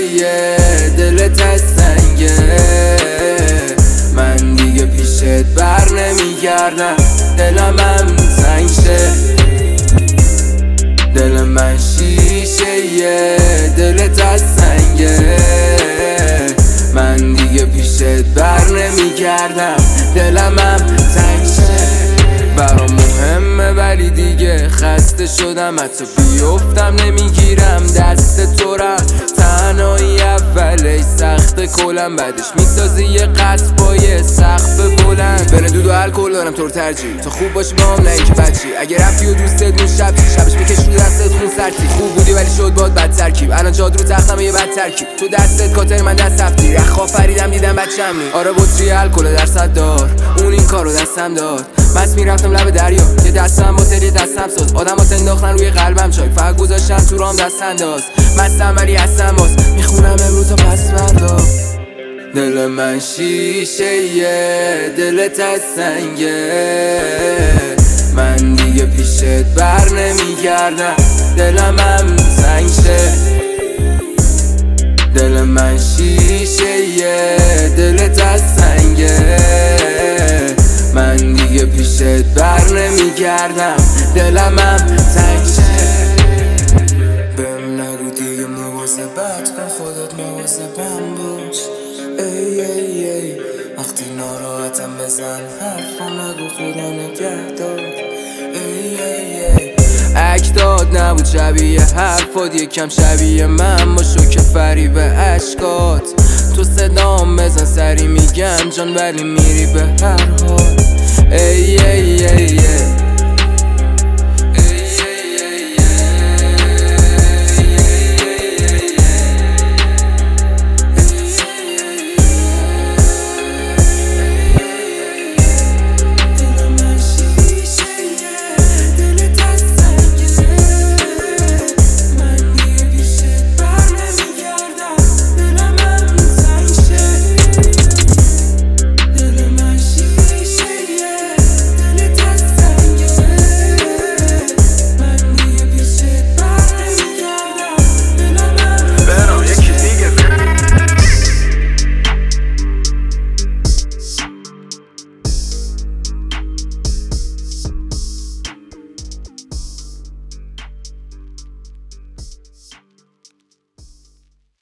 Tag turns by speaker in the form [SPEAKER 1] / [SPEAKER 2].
[SPEAKER 1] دلت از سنگه، من دیگه پیشت بر نمیگردم. دلم هم تنگ شه، دل من شیشه، دلت از سنگه، من دیگه پیشت بر نمیگردم. دلم هم تنگ شه، برام مهمه ولی دیگه خسته شدم، حتی بیفتم نمیگیرم دست تو رم. تنهایی اولش سخت کلم، بعدش میسازی یه قصد با یه سقف بلند. بین دود و الکل دارم تو رو ترجیح، تو خوب باشی با هم نه اینکه بچی. اگه رفتی و دوستت اون شبش میکش رو دستت خون سرتی. خوب بودی ولی شد باد بد ترکیب، الان جاد رو تختم یه بد ترکیب. تو دستت کاتر من دست هفتی، رخ آفریدم دیدم بچم نی. آره بطری الکل درصد دار، اون این کارو دستم داد. مست میرفتم لب دریا، یه دستم با تری دستم ساز. آدمات انداختن روی قلبم چای، فقط گذاشتم تو رام دست انداز. مستم ولی هستم باز، میخونم امروز تا پس فردا. دل من شیشه، دلت از سنگه، من دیگه پیشت بر نمیگردم. دلم هم تنگ شه، دل من شیشه، دلت از سنگه، من دیگه پیشت بر نمیگردم. دلم هم تنگ شه. بهم نگو دیگه مواظبت کن، خودت مواظبم باش. ای وقتی ناراحتم بزن حرفم، نگو خدا نگهدار. ای اکداد نبود شبیه حرفات، یکم شبیه من با شوک فریب اشکات. تو صدام بزن سری میگم جان ولی میری به هر حال. ای